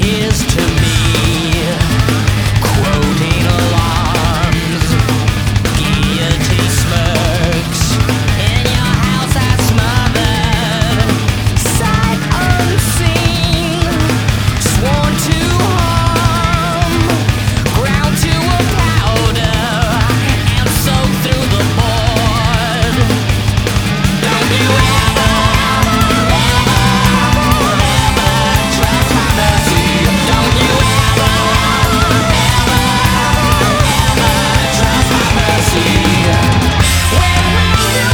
is to me. Quoting alarms, guillotine smirks. In your house I smothered, sight unseen, sworn to harm, ground to a powder, and soaked through the board. Don't you ever, trust my mercy. Don't you ever, trust my mercy. When will you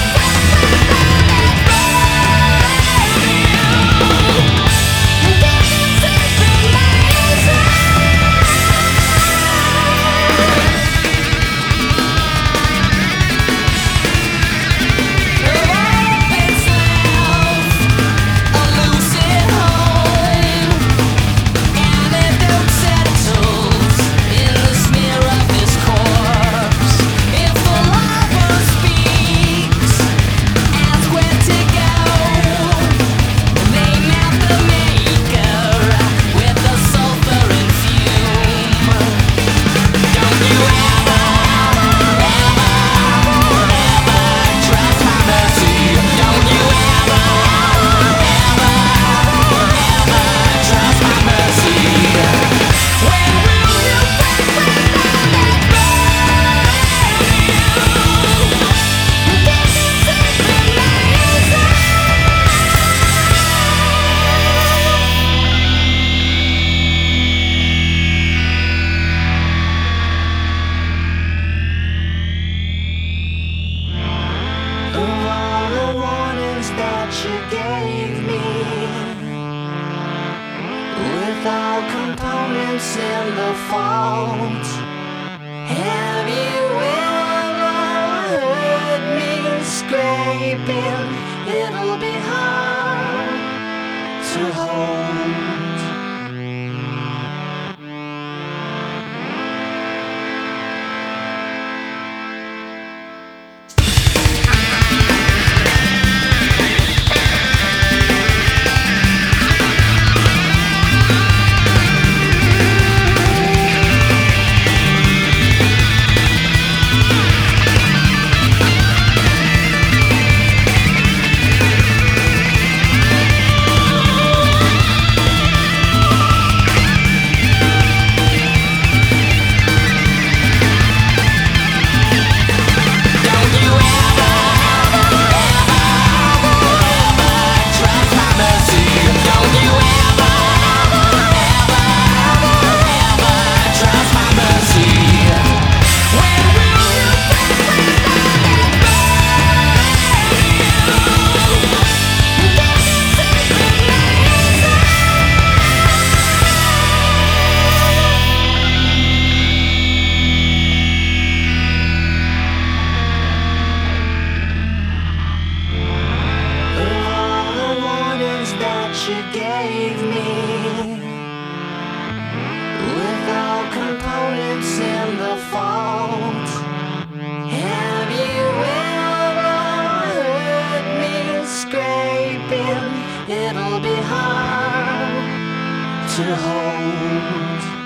you gave me, with all components in the fault? Have you ever heard me scraping? It'll be hard to hold. You gave me, with all components in the fault. Have you ever heard me scraping? It'll be hard to hold.